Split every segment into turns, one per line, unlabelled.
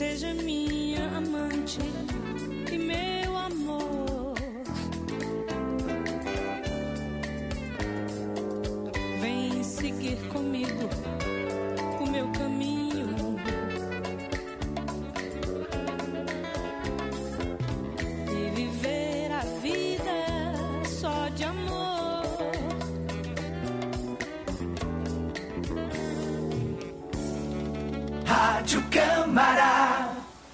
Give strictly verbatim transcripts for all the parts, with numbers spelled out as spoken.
seja minha amante e meu amor. Vem seguir comigo o meu caminho. E viver a vida só de amor.
Rádio Câmara.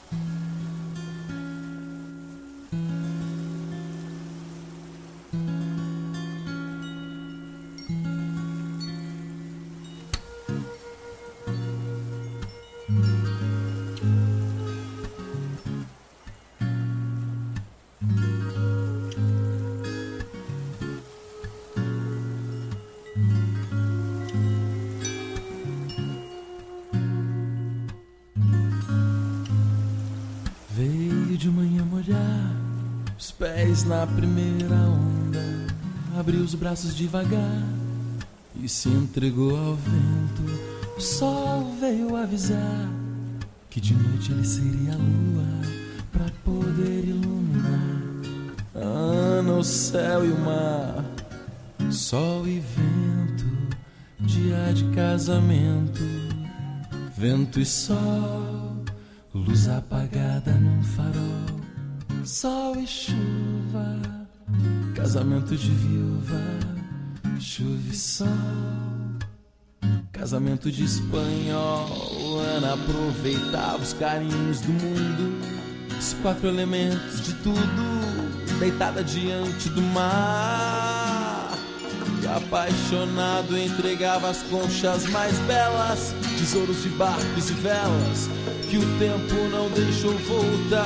De manhã molhar os pés na primeira onda, abriu os braços devagar e se entregou ao vento. O sol veio avisar que de noite ele seria a lua pra poder iluminar Ana, o céu e o mar, sol e vento, dia de casamento, vento e sol, luz apagada num farol, sol e chuva, casamento de viúva, chuva e sol, casamento de espanhol. Ana aproveitava os carinhos do mundo, os quatro elementos de tudo, deitada diante do mar, e apaixonado entregava as conchas mais belas, tesouros de barcos e velas que o tempo não deixou voltar.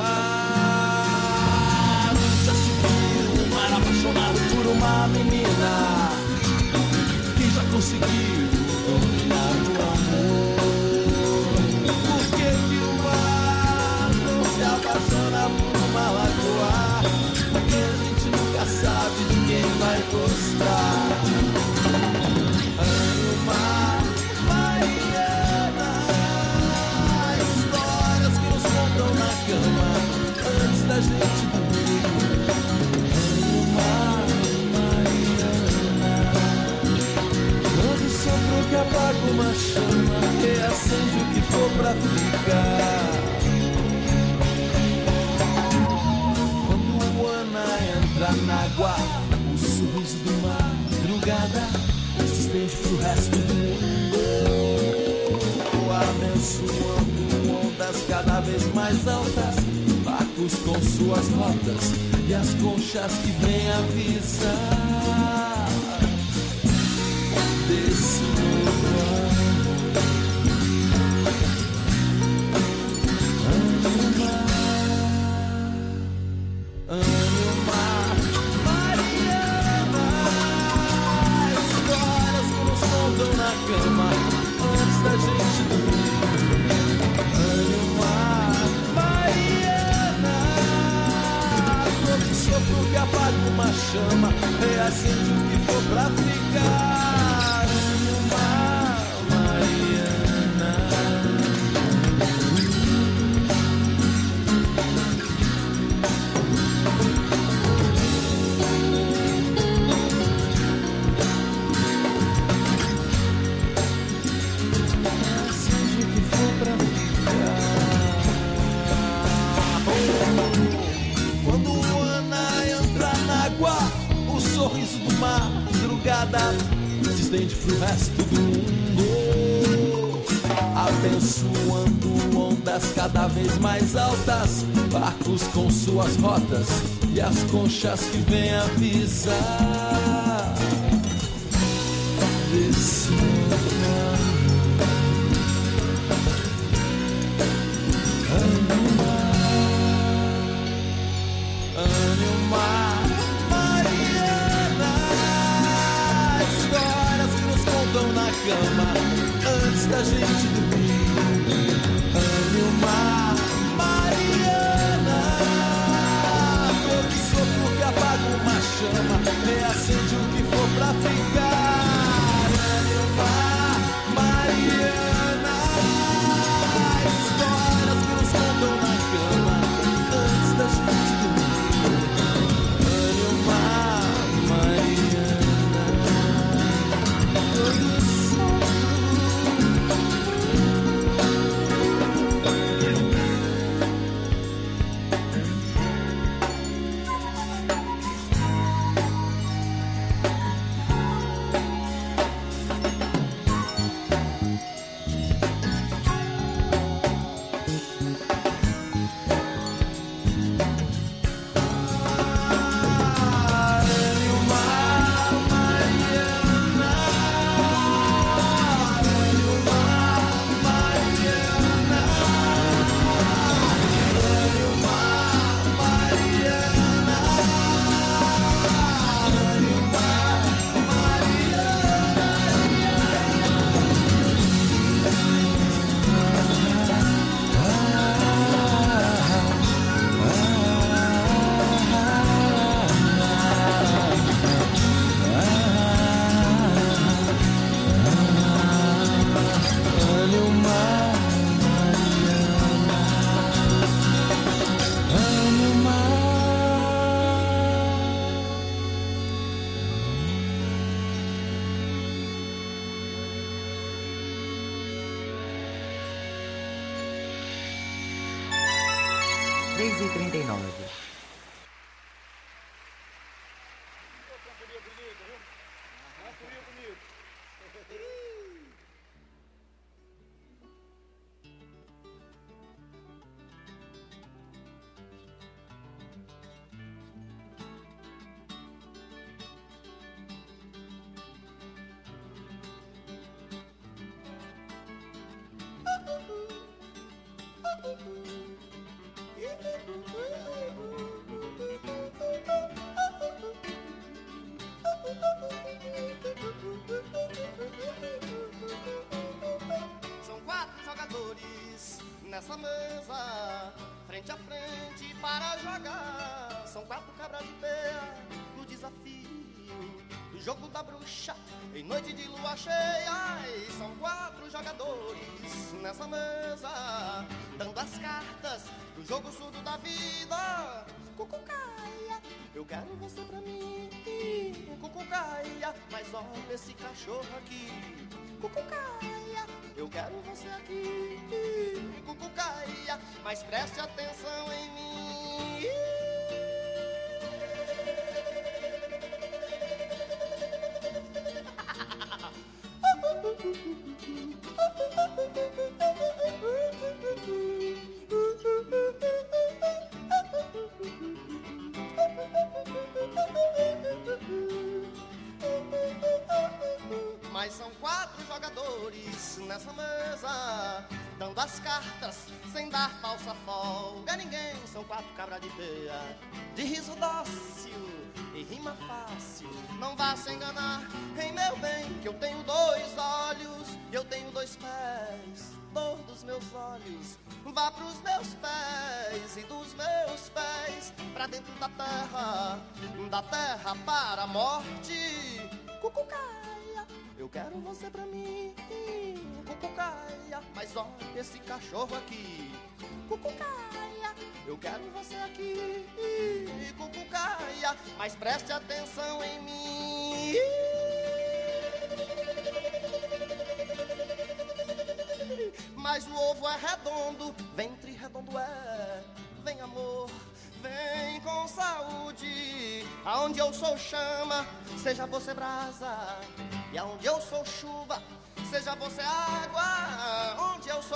Já se viu um mar apaixonado por uma menina que já conseguiu dominar o amor. Por que que o mar não se apaixona por uma lagoa? Porque a gente nunca sabe de quem vai gostar. Ano, mar, Mariana, histórias que nos contam na cama antes da gente dormir. Ano, mar, Mariana, todo sopro que apaga uma chama, reacende o que for pra ficar. Quando o Ana entra na água, o sorriso do mar, madrugada, se estende pro resto do mundo, abençoando ondas cada vez mais altas, barcos com suas rotas e as conchas que vêm avisar desse novo ano. Ano, mar, Mariana, histórias que nos contam na cama antes da gente dormir. Ano, mar, Mariana, todo sopro que apaga uma chama, reacende o que for pra ficar. Ano, mar, Mariana. Sorriso do mar, madrugada, se estende pro resto do mundo, abençoando ondas cada vez mais altas, barcos com suas rotas e as conchas que vêm avisar desse novo ano. Ano, mar, na cama antes da gente dormir. Ano, mar, Mariana, todo sopro que apaga uma chama, reacende o que for pra ficar. Ano, mar, Mariana, histórias que nos contam
três e trinta e nove.
São quatro jogadores nessa mesa, frente a frente para jogar. São quatro cabras de pé no desafio do jogo da bruxa em noite de lua cheia. E são quatro jogadores nessa mesa, dando as cartas do jogo surdo da vida. Cucucaia, eu quero você pra mim. Cucucaia, mas olha esse cachorro aqui. Cucucaia, eu quero você aqui. Cucucaia, mas preste atenção em mim. Mas são quatro jogadores nessa mesa, dando as cartas sem dar falsa folga a ninguém. São quatro cabras de peia, de riso dócil e rima fácil. Não vá se enganar em meu bem, que eu tenho dois olhos e eu tenho dois pés. Dor dos meus olhos vá pros meus pés, e dos meus pés pra dentro da terra, da terra para a morte. Cucucaia, eu quero você pra mim. Cucucaia, mas olha esse cachorro aqui. Cucucaia, eu quero você aqui. Cucucaia, mas preste atenção em mim. Mas o ovo é redondo, ventre redondo é. Vem amor, vem com saúde. Aonde eu sou chama, seja você brasa. E aonde eu sou chuva, seja você água. Onde eu sou